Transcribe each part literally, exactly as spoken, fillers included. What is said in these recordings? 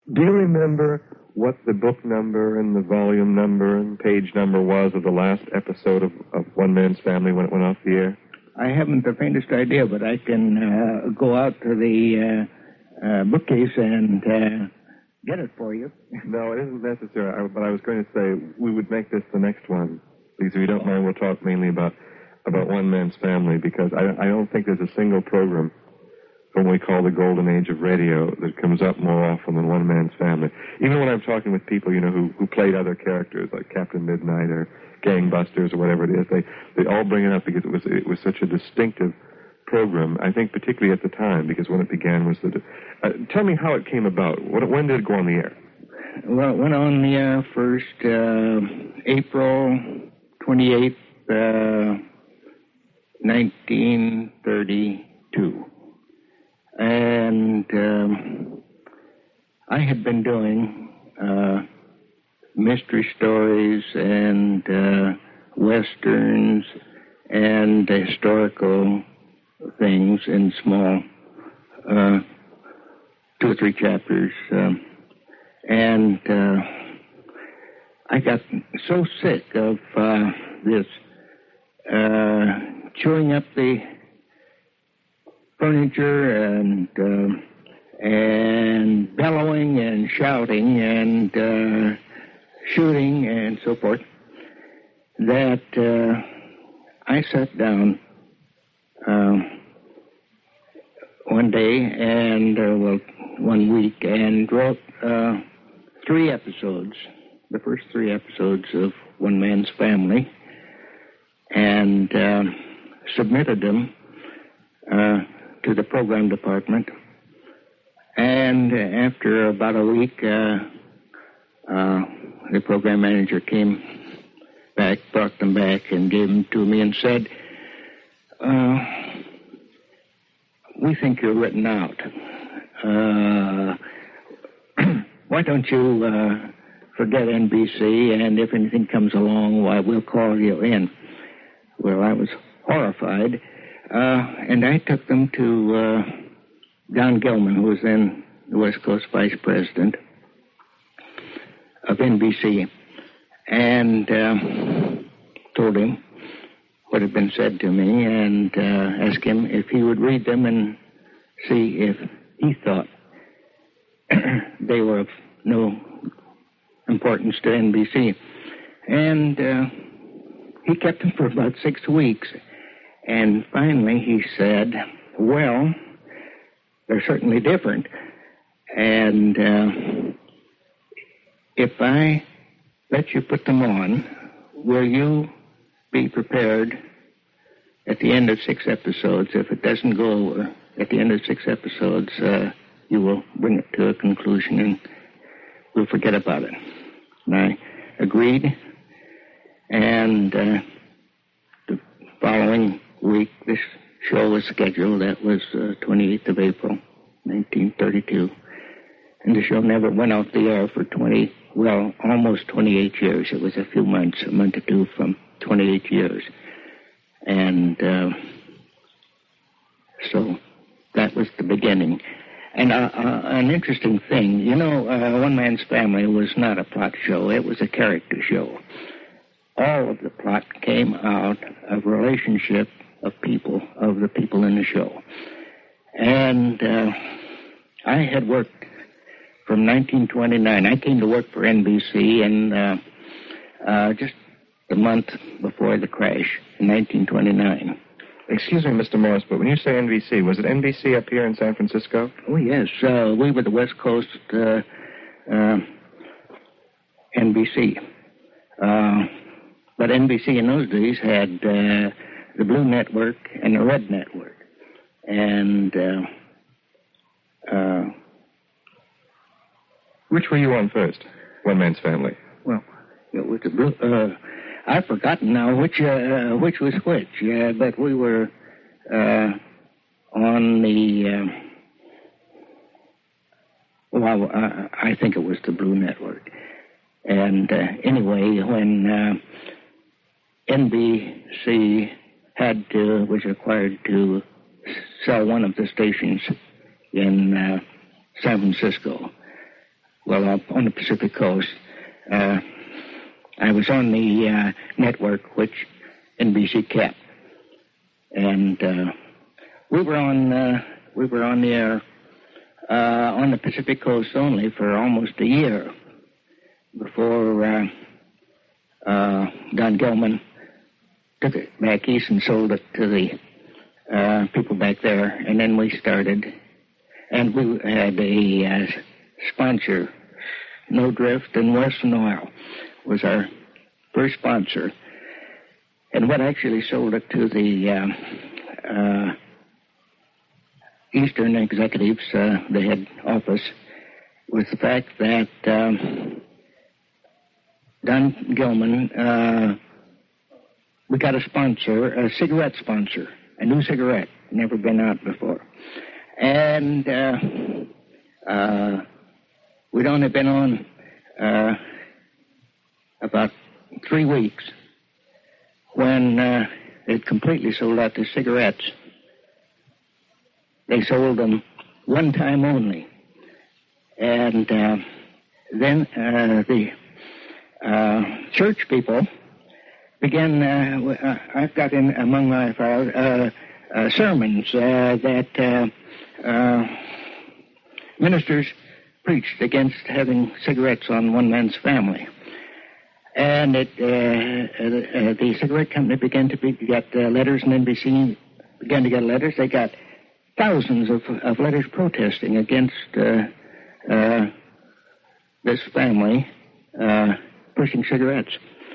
Do you remember what the book number and the volume number and page number was of the last episode of, of One Man's Family when it went off the air? I haven't the faintest idea, but I can uh, go out to the uh, uh, bookcase and uh, get it for you. No, it isn't necessary, I, but I was going to say we would make this the next one. Please, if you don't mind, we'll talk mainly about, about One Man's Family, because I, I don't think there's a single program from what we call the golden age of radio that comes up more often than One Man's Family. Even when I'm talking with people, you know, who, who played other characters like Captain Midnight or Gangbusters or whatever it is, they, they all bring it up because it was it was such a distinctive program, I think particularly at the time, because when it began was the... Uh, tell me how it came about. What, when did it go on the air? Well, it went on the air first uh, April twenty-eighth, uh, nineteen thirty-two. And um, I had been doing uh, mystery stories and uh, westerns and historical things in small uh, two or three chapters. Um, and uh, I got so sick of uh, this uh, chewing up the furniture and uh, and bellowing and shouting and uh, shooting and so forth, that uh, I sat down uh, one day and uh, well one week and wrote uh, three episodes, the first three episodes of One Man's Family, and uh, submitted them Uh, to the program department. And after about a week, uh, uh, the program manager came back, brought them back, and gave them to me and said, uh, we think you're written out. Uh, why don't you uh, forget N B C, and if anything comes along, why, we'll call you in. Well, I was horrified. Uh, and I took them to uh, Don Gilman, who was then the West Coast Vice President of N B C, and uh, told him what had been said to me and uh, asked him if he would read them and see if he thought they were of no importance to N B C. And uh, he kept them for about six weeks. And finally he said, well, they're certainly different. And uh, if I let you put them on, will you be prepared at the end of six episodes? If it doesn't go at the end of six episodes, uh, you will bring it to a conclusion and we'll forget about it. And I agreed. And uh, the following week, this show was scheduled. That was uh, twenty-eighth of April, nineteen thirty-two. And the show never went off the air for twenty, well, almost twenty-eight years. It was a few months, a month or two from twenty-eight years. And uh, so that was the beginning. And uh, uh, an interesting thing, you know, uh, One Man's Family was not a plot show. It was a character show. All of the plot came out of relationship of people, of the people in the show. And uh, I had worked from nineteen twenty-nine. I came to work for N B C in uh, uh, just the month before the crash in nineteen twenty-nine. Excuse me, Mister Morris, but when you say N B C, was it N B C up here in San Francisco? Oh, yes. Uh, we were the West Coast uh, uh, N B C. Uh, but N B C in those days had uh, the Blue Network and the Red Network. And uh, uh, which were you on first? One Man's Family. Well, it was the Blue... Uh, I've forgotten now which uh, which was which, uh, but we were uh, on the... Uh, well, I, I think it was the Blue Network. And uh, anyway, when uh, N B C had to, was required to sell one of the stations in uh, San Francisco, well, up on the Pacific Coast. Uh, I was on the uh, network which N B C kept, and uh, we were on uh, we were on the air uh, on the Pacific Coast only for almost a year before uh, uh, Don Gilman took it back east and sold it to the uh, people back there, and then we started, and we had a uh, sponsor, No Drift and Western Oil was our first sponsor. And what actually sold it to the uh, uh, Eastern executives, uh, the head office, was the fact that um, Don Gilman, uh, we got a sponsor, a cigarette sponsor, a new cigarette, never been out before. And uh, uh, we'd only been on uh, about three weeks when uh, they'd completely sold out the cigarettes. They sold them one time only. And uh, then uh, the uh, church people began, uh, I've got in among my files, uh, uh, sermons uh, that uh, uh, ministers preached against having cigarettes on one man's family. And it, uh, uh, the cigarette company began to be, get uh, letters, and N B C began to get letters. They got thousands of, of letters protesting against uh, uh, this family uh, pushing cigarettes.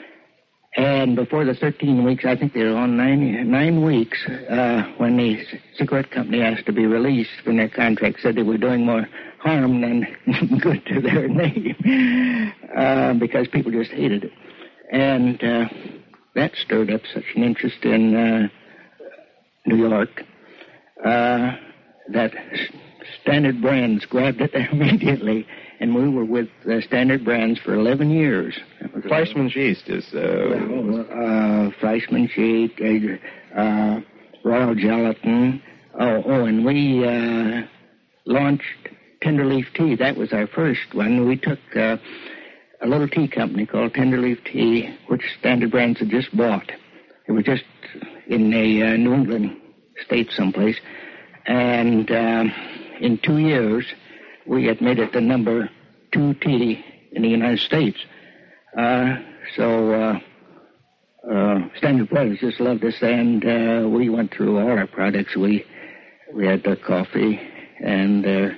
And before the thirteen weeks, I think they were on nine, nine weeks, uh, when the cigarette company asked to be released from their contract, said they were doing more harm than good to their name, uh, because people just hated it. And uh, that stirred up such an interest in uh, New York uh, that Standard Brands grabbed it immediately, and we were with uh, Standard Brands for eleven years. Fleischmann's Yeast is... Uh, well, uh, Fleischmann's Yeast, uh, uh, Royal Gelatin. Oh, oh, and we uh, launched Tenderleaf Tea. That was our first one. We took uh, a little tea company called Tenderleaf Tea, which Standard Brands had just bought. It was just in the uh, New England state someplace. And uh, in two years, we had made it the number two tea in the United States. Uh, so uh, uh, Standard Brothers just loved us, and uh, we went through all our products. We we had their coffee and their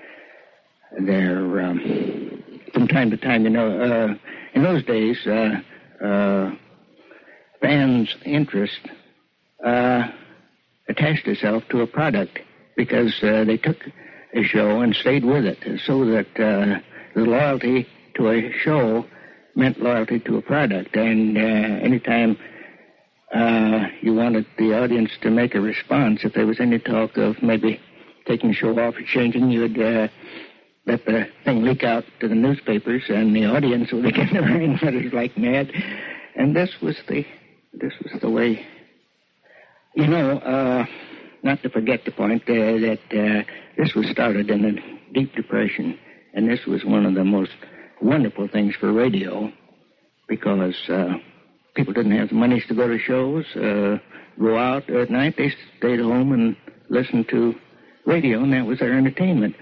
their um, from time to time, you know, uh, in those days, uh, uh, fans' interest uh, attached itself to a product because uh, they took a show and stayed with it, so that uh, the loyalty to a show meant loyalty to a product. And uh, anytime uh, you wanted the audience to make a response, if there was any talk of maybe taking the show off or changing, you'd uh, let the thing leak out to the newspapers, and the audience would begin to write letters like mad. And this was the this was the way. You know, uh, not to forget the point uh, that uh, this was started in the Deep Depression, and this was one of the most wonderful things for radio, because uh, people didn't have the money to go to shows, uh, go out at night. They stayed home and listened to radio, and that was their entertainment.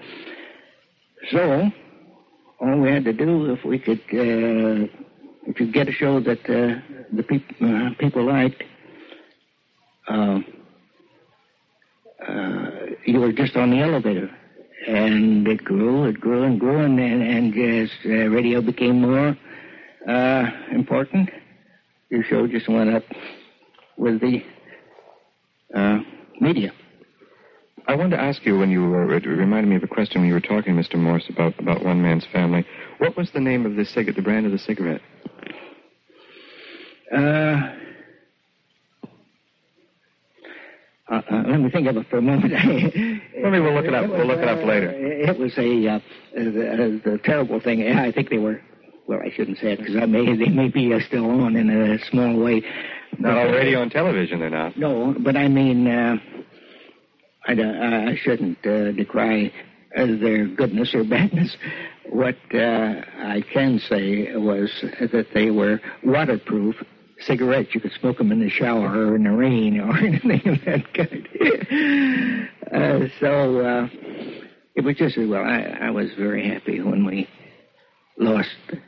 So all we had to do, if we could, uh, if you get a show that uh, the peop- uh, people liked, uh, uh, you were just on the elevator. And it grew, it grew and grew, and, and, and as uh, radio became more uh, important, your show just went up with the uh, media. I wanted to ask you, when you were, it reminded me of a question when you were talking, Mister Morse, about, about one man's family. What was the name of the cigarette, the brand of the cigarette? Uh... Uh, uh, let me think of it for a moment. Maybe we'll look it up. it was, we'll look it up later. Uh, it was a uh, the, the terrible thing. I think they were. Well, I shouldn't say it because I may they may be uh, still on in a small way. Not on radio and television, they're not. No, but I mean, uh, I, I shouldn't uh, decry uh, their goodness or badness. what uh, I can say was that they were waterproof cigarettes. You could smoke them in the shower or in the rain or anything of that kind. uh, so uh, it was just as well. I, I was very happy when we lost.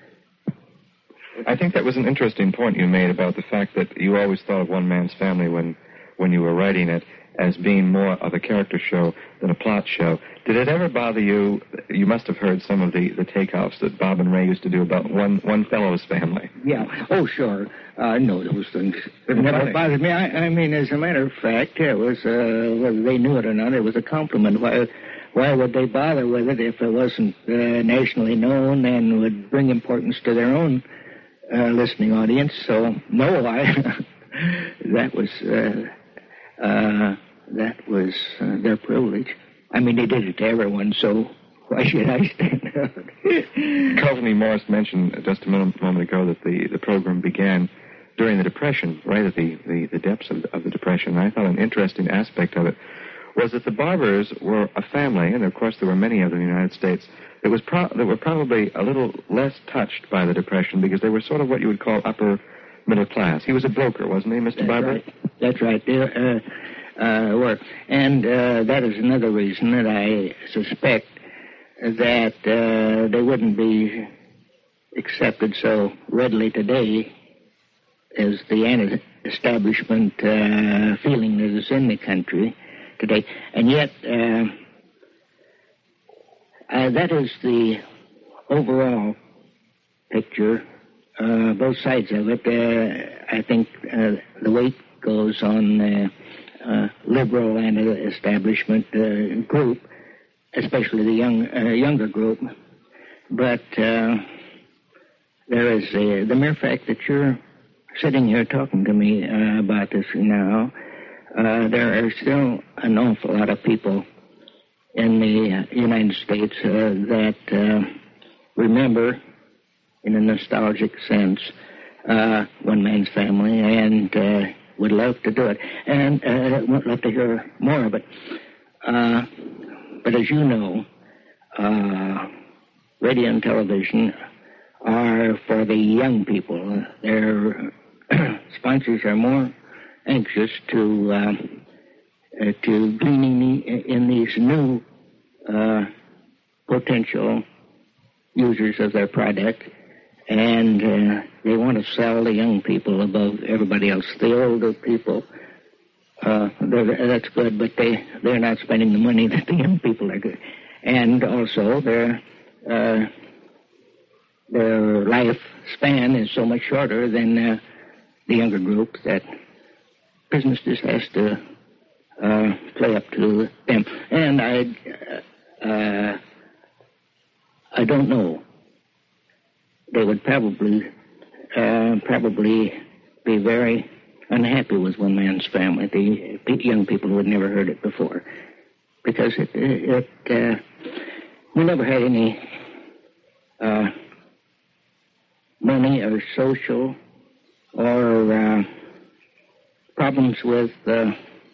I think that was an interesting point you made about the fact that you always thought of One Man's Family when, when you were writing it as being more of a character show than a plot show. Did it ever bother you? You must have heard some of the, the takeoffs that Bob and Ray used to do about one one fellow's family. Yeah. Oh, sure. I know those things. It never funny. bothered me. I, I mean, as a matter of fact, it was, uh, whether they knew it or not, it was a compliment. Why, why would they bother with it if it wasn't uh, nationally known and would bring importance to their own uh, listening audience? So, no, I that was... Uh, uh, That was uh, their privilege. I mean, they did it to everyone, so why should I stand out? Courtney Morris mentioned just a moment, moment ago that the, the program began during the Depression, right at the, the, the depths of, of the Depression. And I thought an interesting aspect of it was that the Barbers were a family, and of course there were many of them in the United States, that, was pro- that were probably a little less touched by the Depression because they were sort of what you would call upper middle class. He was a broker, wasn't he, Mister That's Barber? Right. That's right. They, uh, Uh, work. And uh, that is another reason that I suspect that uh, they wouldn't be accepted so readily today as the anti-establishment uh, feeling that is in the country today. And yet, uh, uh, that is the overall picture, uh, both sides of it. Uh, I think uh, the weight goes on uh, Uh, liberal and uh, establishment uh, group, especially the young uh, younger group. But uh, there is uh, the mere fact that you're sitting here talking to me uh, about this now. Uh, there are still an awful lot of people in the United States uh, that uh, remember, in a nostalgic sense, uh, One Man's Family, and uh, would love to do it, and uh, would love to hear more of it. Uh, but as you know, uh, radio and television are for the young people. Their sponsors are more anxious to uh, uh, to glean in, in these new uh, potential users of their product. And uh, they want to sell the young people above everybody else. The older people, uh, that's good, but they, they're not spending the money that the young people are good. And also their uh, their life span is so much shorter than uh, the younger group that business just has to uh, play up to them. And I, uh, I don't know. They would probably uh, probably be very unhappy with One Man's Family. The young people who had never heard it before, because it, it uh, we never had any uh, money or social or uh, problems with uh,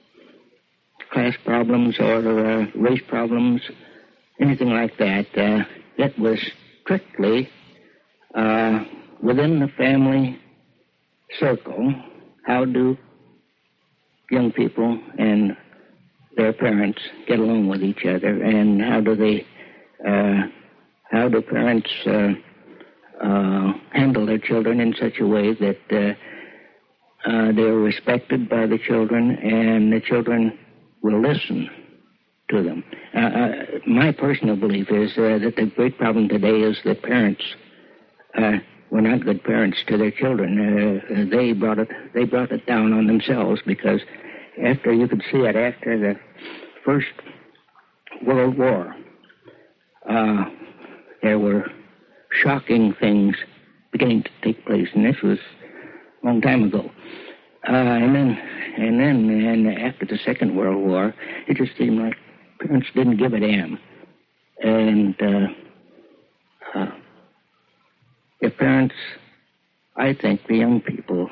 class problems or uh, race problems, anything like that. Uh, it was strictly Uh, within the family circle, how do young people and their parents get along with each other, and how do they, uh, how do parents uh, uh, handle their children in such a way that uh, uh, they're respected by the children and the children will listen to them. Uh, uh, my personal belief is uh, that the great problem today is that parents Uh, were not good parents to their children. Uh, they brought it. They brought it down on themselves because, after you could see it after the First World War, uh, there were shocking things beginning to take place, and this was a long time ago. Uh, and then, and then, and after the Second World War, it just seemed like parents didn't give a damn, and. Uh, uh, The parents, I think the young people,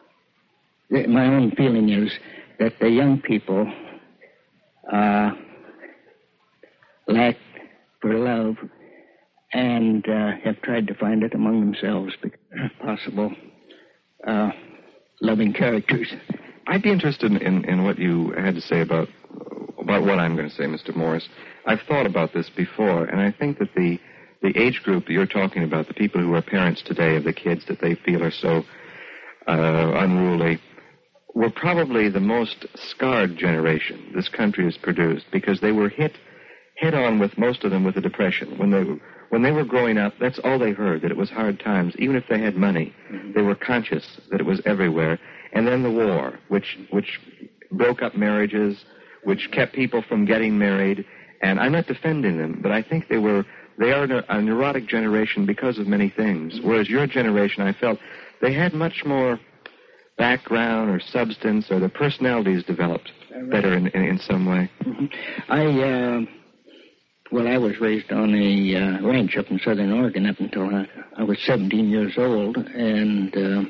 my own feeling is that the young people uh, lack for love and uh, have tried to find it among themselves, possible uh, loving characters. I'd be interested in, in what you had to say about about what I'm going to say, Mister Morris. I've thought about this before, and I think that the the age group that you're talking about, the people who are parents today of the kids that they feel are so uh, unruly, were probably the most scarred generation this country has produced, because they were hit head on with most of them with the Depression. When they when they were growing up, that's all they heard, that it was hard times. Even if they had money, mm-hmm. they were conscious that it was everywhere. And then the war, which which broke up marriages, which kept people from getting married. And I'm not defending them, but I think they were they are a neurotic generation because of many things. Whereas your generation, I felt, they had much more background or substance, or the personalities developed better in, in, in some way. Mm-hmm. I, uh, well, I was raised on a uh, ranch up in southern Oregon up until I, I was seventeen years old, and uh,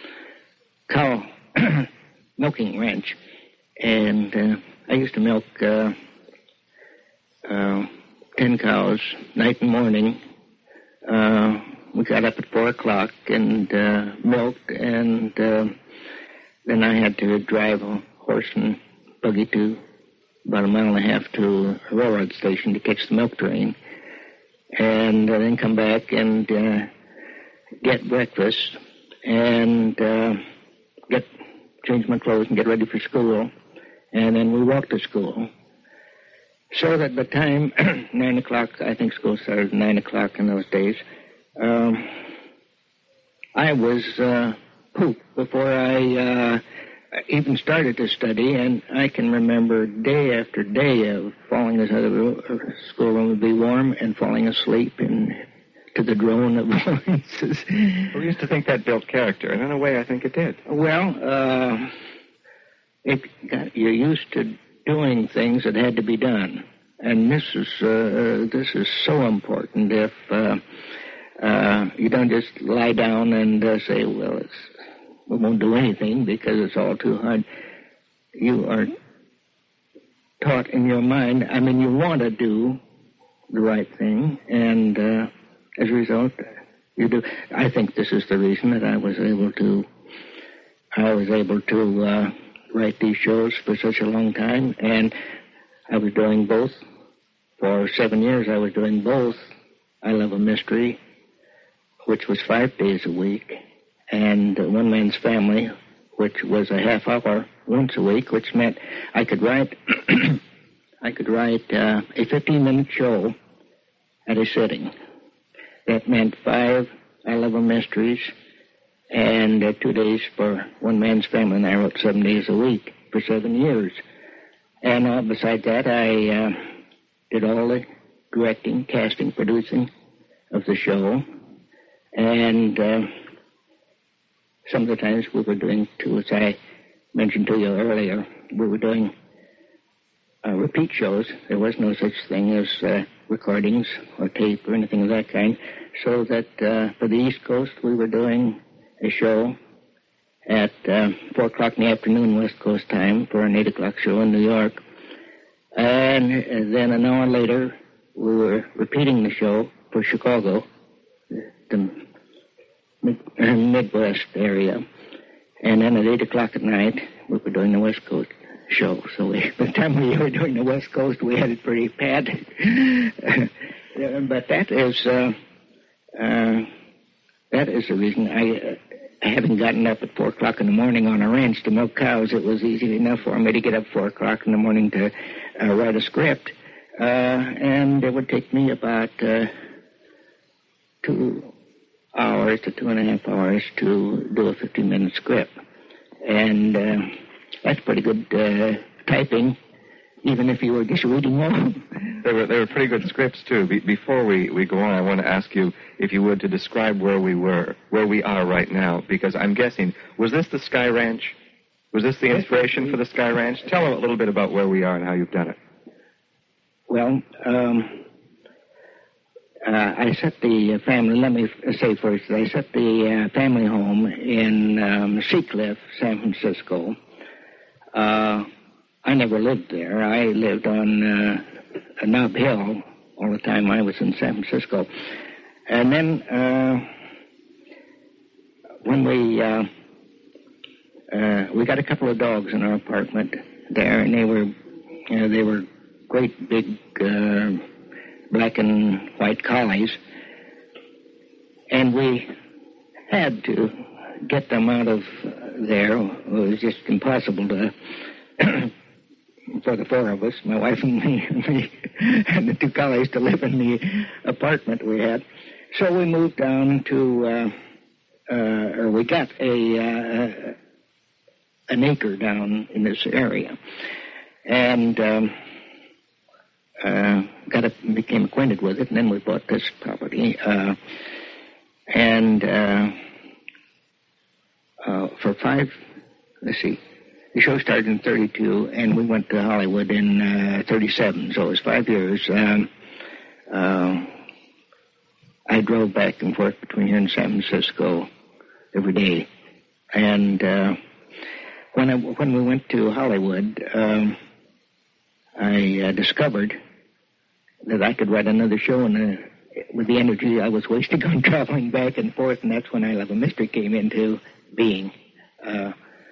cow milking ranch. And uh, I used to milk uh, uh, ten cows night and morning. Uh, we got up at four o'clock and uh, milked, and uh, then I had to drive a horse and buggy to about a mile and a half to a railroad station to catch the milk train, and uh, then come back and uh, get breakfast and uh, get change my clothes and get ready for school, and then we walked to school. So that by the time nine o'clock, I think school started at nine o'clock in those days, um, I was uh, pooped before I uh, even started to study, and I can remember day after day of falling as the schoolroom would be warm and falling asleep and to the drone of voices. We used to think that built character, and in a way I think it did. Well, uh, it got, you're used to doing things that had to be done, and this is uh, this is so important. If uh, uh, you don't just lie down and uh, say, well, it's, we won't do anything because it's all too hard. You are taught in your mind, I mean, you want to do the right thing, and uh, as a result, you do. I think this is the reason that I was able to, I was able to uh, write these shows for such a long time, and I was doing both. For seven years, I was doing both I Love a Mystery, which was five days a week, and One Man's Family, which was a half hour once a week, which meant I could write I could write uh, a fifteen-minute show at a sitting. That meant five I Love a Mysteries and uh, two days for One Man's Family, and I wrote seven days a week for seven years. And uh, besides that, I uh, did all the directing, casting, producing of the show, and uh, some of the times we were doing, too, as I mentioned to you earlier, we were doing uh, repeat shows. There was no such thing as uh, recordings or tape or anything of that kind, so that uh, for the East Coast, we were doing a show at uh, four o'clock in the afternoon West Coast time for an eight o'clock show in New York. And then an hour later, we were repeating the show for Chicago, the Midwest area. And then at eight o'clock at night, we were doing the West Coast show. So we, by the time we were doing the West Coast, we had it pretty bad. But that is, uh, uh, that is the reason I... Uh, Having gotten up at four o'clock in the morning on a ranch to milk cows, it was easy enough for me to get up four o'clock in the morning to uh, write a script. Uh, and it would take me about uh, two hours to two and a half hours to do a fifteen-minute script. And uh, that's pretty good uh, typing, even if you were just reading them. They were, they were pretty good scripts, too. Be- before we, we go on, I want to ask you, if you would, to describe where we were, where we are right now, because I'm guessing, was this the Sky Ranch? Was this the inspiration for the Sky Ranch? Tell them a little bit about where we are and how you've done it. Well, um, uh, I set the family, let me say first, I set the uh, family home in um, Seacliff, San Francisco. Uh, I never lived there. I lived on uh, Nob Hill all the time I was in San Francisco. and then uh, when we uh, uh, we got a couple of dogs in our apartment there, and they were you know, they were great big uh, black and white collies, and we had to get them out of there. It was just impossible to for the four of us, my wife and me, me and the two collies, to live in the apartment we had. So we moved down to, uh, uh, or we got a uh, an acre down in this area, and um, uh, got a, became acquainted with it, and then we bought this property, uh, and uh, uh, for five, let's see. The show started in thirty-two, and we went to Hollywood in uh, thirty-seven, so it was five years. Um, uh, I drove back and forth between here and San Francisco every day. And uh, when I, when we went to Hollywood, um, I uh, discovered that I could write another show, and uh, with the energy I was wasting on traveling back and forth, and that's when I Love a Mystery came into being. Uh,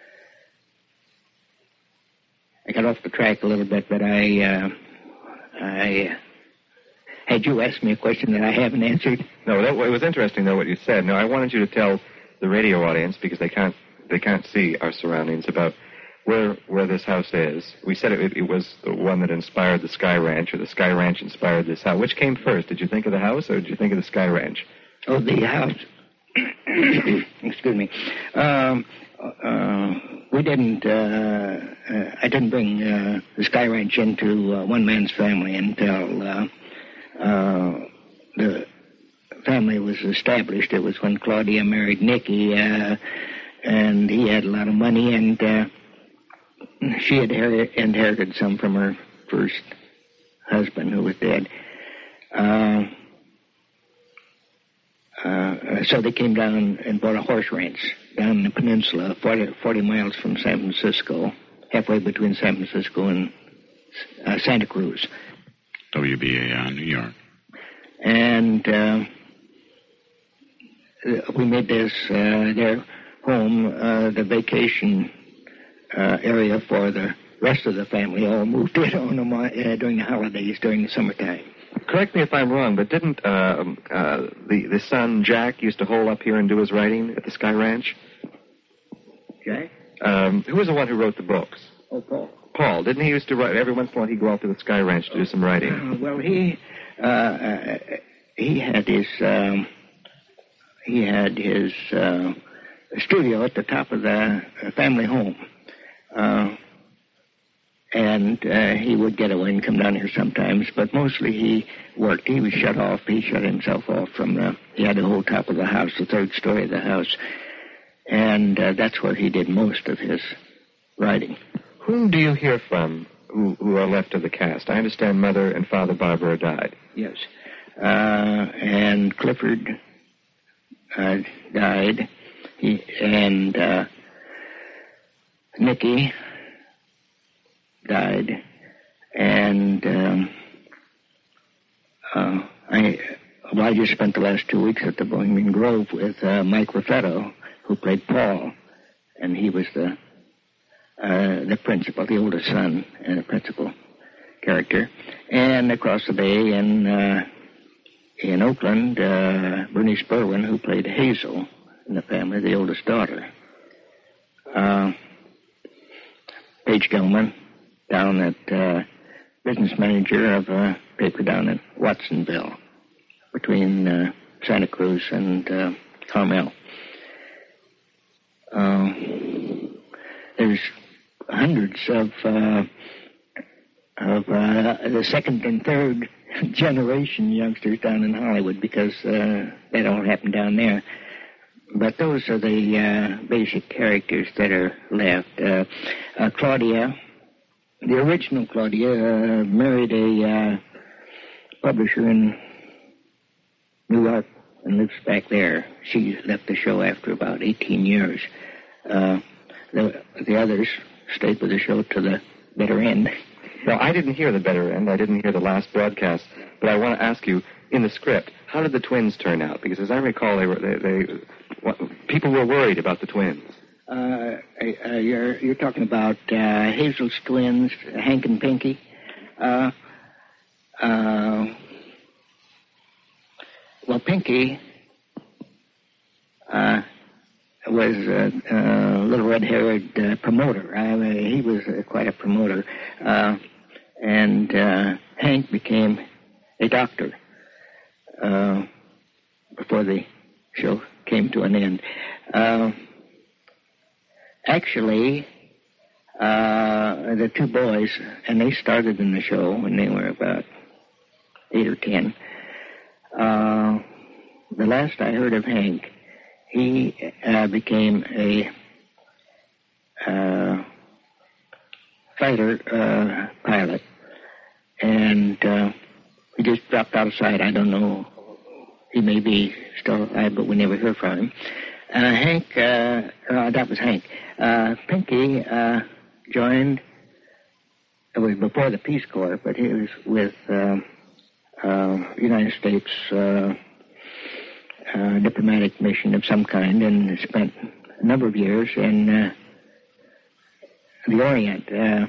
I got off the track a little bit, but I, uh, I had you ask me a question that I haven't answered. No, that, it was interesting, though, what you said. Now, I wanted you to tell the radio audience, because they can't they can't see our surroundings, about where where this house is. We said it, it was the one that inspired the Sky Ranch, or the Sky Ranch inspired this house. Which came first? Did you think of the house, or did you think of the Sky Ranch? Oh, the house. Excuse me. Um... Uh, we didn't, uh, uh, I didn't bring uh, the Sky Ranch into uh, one man's family until uh, uh, the family was established. It was when Claudia married Nicky, uh, and he had a lot of money, and uh, she had inherited some from her first husband, who was dead. Uh, uh, so they came down and bought a horse ranch down in the peninsula, forty, forty miles from San Francisco, halfway between San Francisco and uh, Santa Cruz. W B A I, New York. And uh, we made this, uh, their home, uh, the vacation uh, area for the rest of the family. All moved in on them uh, during the holidays, during the summertime. Correct me if I'm wrong, but didn't uh, uh, the, the son, Jack, used to hole up here and do his writing at the Sky Ranch? Jack? Um, who was the one who wrote the books? Oh, Paul. Paul. Didn't he used to write, every once in a while he'd go out to the Sky Ranch to do some writing? Uh, well, he, uh, uh, he had his, um, he had his uh, studio at the top of the family home. Uh, And uh, he would get away and come down here sometimes, but mostly he worked. He was shut off. He shut himself off from the, he had the whole top of the house, the third story of the house. And uh, that's where he did most of his writing. Whom do you hear from who, who are left of the cast? I understand Mother and Father Barbara died. Yes. Uh, and Clifford uh, died. He, and uh, Nicky died, and um, uh, I, well, I just spent the last two weeks at the Bohemian Grove with uh, Mike Raffetto, who played Paul, and he was the uh, the principal, the oldest son, and the principal character. And across the bay in uh, in Oakland, uh, Bernice Berwin, who played Hazel in the family, the oldest daughter. Uh, Paige Gilman, down at uh, business manager of a paper down in Watsonville, between uh, Santa Cruz and uh, Carmel. Uh, there's hundreds of uh, of uh, the second and third generation youngsters down in Hollywood, because uh, that all happened down there. But those are the uh, basic characters that are left. Uh, uh, Claudia, the original Claudia, uh, married a uh, publisher in New York and lives back there. She left the show after about eighteen years. Uh, the, the others stayed with the show to the bitter end. Now, I didn't hear the better end. I didn't hear the last broadcast. But I want to ask you, in the script, how did the twins turn out? Because as I recall, they were they, they what, people were worried about the twins. Uh, uh, you're you're talking about uh, Hazel's twins, Hank and Pinky. Uh, uh, well, Pinky uh, was a, a little red-haired uh, promoter. I mean, he was uh, quite a promoter, uh, and uh, Hank became a doctor uh, before the show came to an end. Uh, Actually, uh, the two boys, and they started in the show when they were about eight or ten. Uh, the last I heard of Hank, he uh, became a uh, fighter uh, pilot, and uh, he just dropped out of sight. I don't know. He may be still alive, but we never heard from him. Uh, Hank, uh, uh, that was Hank. Uh, Pinky uh, joined, it was before the Peace Corps, but he was with uh, uh, United States uh, uh, diplomatic mission of some kind and spent a number of years in uh, the Orient. Uh,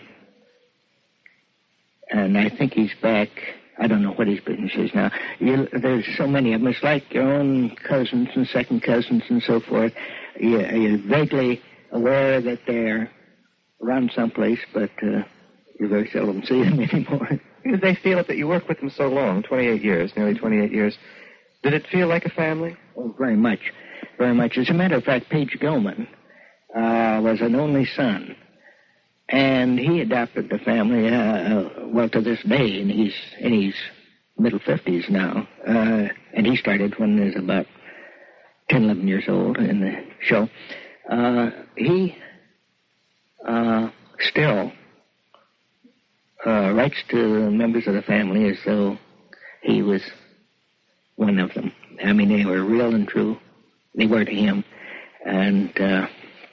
and I think he's back. I don't know what his business is now. You, there's so many of them. It's like your own cousins and second cousins and so forth. You, you're vaguely aware that they're around someplace, but uh, you very seldom see them anymore. Did they feel it that you worked with them so long, twenty-eight years, nearly twenty-eight years? Did it feel like a family? Oh, very much. Very much. As a matter of fact, Page Gilman uh, was an only son. And he adopted the family, uh, well, to this day, and he's in his middle fifties now. Uh, and he started when he was about ten, eleven years old in the show. Uh, he uh, still uh, writes to members of the family as though he was one of them. I mean, they were real and true. They were to him. And... Uh,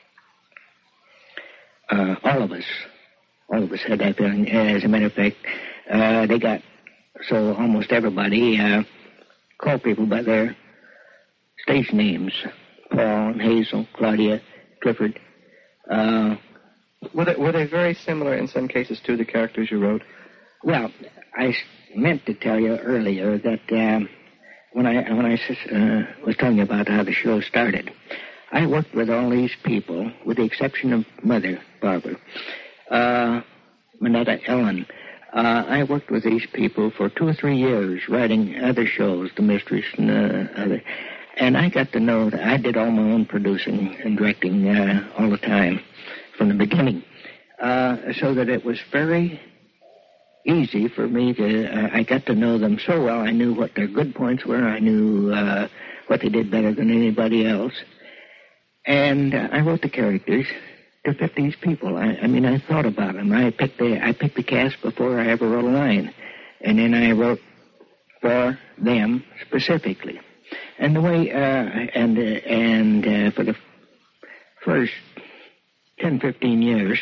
Uh, all of us, all of us had that feeling. As a matter of fact, uh, they got so almost everybody uh, called people by their stage names: Paul and Hazel, Claudia, Clifford. Uh, were they were they very similar in some cases to the characters you wrote? Well, I meant to tell you earlier that um, when I when I uh, was telling you about how the show started. I worked with all these people, with the exception of Mother, Barbara, uh, Manetta, Ellen. Uh, I worked with these people for two or three years, writing other shows, The Mistress and uh, other. And I got to know that I did all my own producing and directing uh, all the time from the beginning. Uh, so that it was very easy for me to, uh, I got to know them so well. I knew what their good points were. I knew uh, what they did better than anybody else. And uh, I wrote the characters to fit these people. I, I mean, I thought about them. I picked the I picked the cast before I ever wrote a line, and then I wrote for them specifically. And the way uh, and uh, and uh, for the first ten, fifteen years,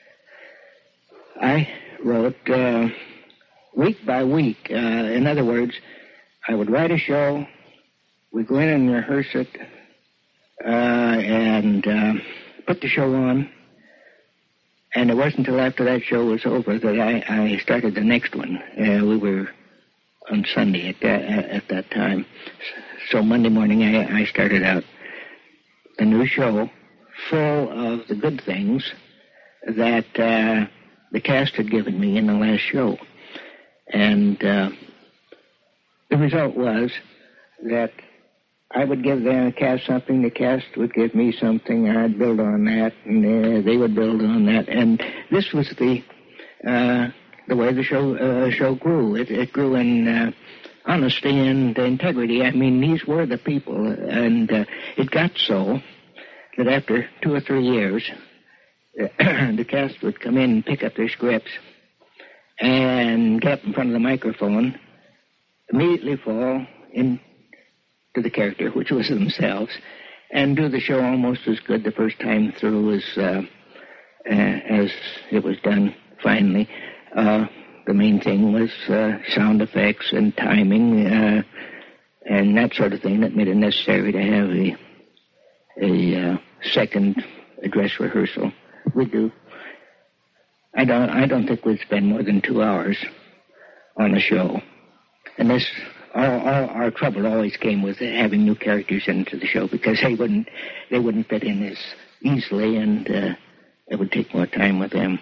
I wrote uh, week by week. Uh, in other words, I would write a show. We'd go in and rehearse it. Uh, and uh, put the show on, and it wasn't until after that show was over that I, I started the next one. Uh, we were on Sunday at that, at that time. So Monday morning I, I started out a new show full of the good things that uh, the cast had given me in the last show. And uh, the result was that I would give the cast something, the cast would give me something, I'd build on that, and uh, they would build on that. And this was the uh, the way the show uh, show grew. It, it grew in uh, honesty and integrity. I mean, these were the people. And uh, it got so that after two or three years, the cast would come in and pick up their scripts and get up in front of the microphone, immediately fall in to the character, which was themselves, and do the show almost as good the first time through as uh, uh, as it was done finally. Uh, the main thing was uh, sound effects and timing uh, and that sort of thing that made it necessary to have a, a uh, second dress rehearsal. We do. I don't. I don't think we'd spend more than two hours on a show, and this. All, all our trouble always came with having new characters into the show because they wouldn't. They wouldn't fit in as easily, and uh, it would take more time with them.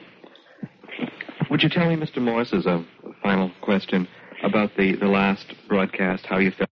Would you tell me, Mister Morris, as a final question about the the last broadcast, how you felt?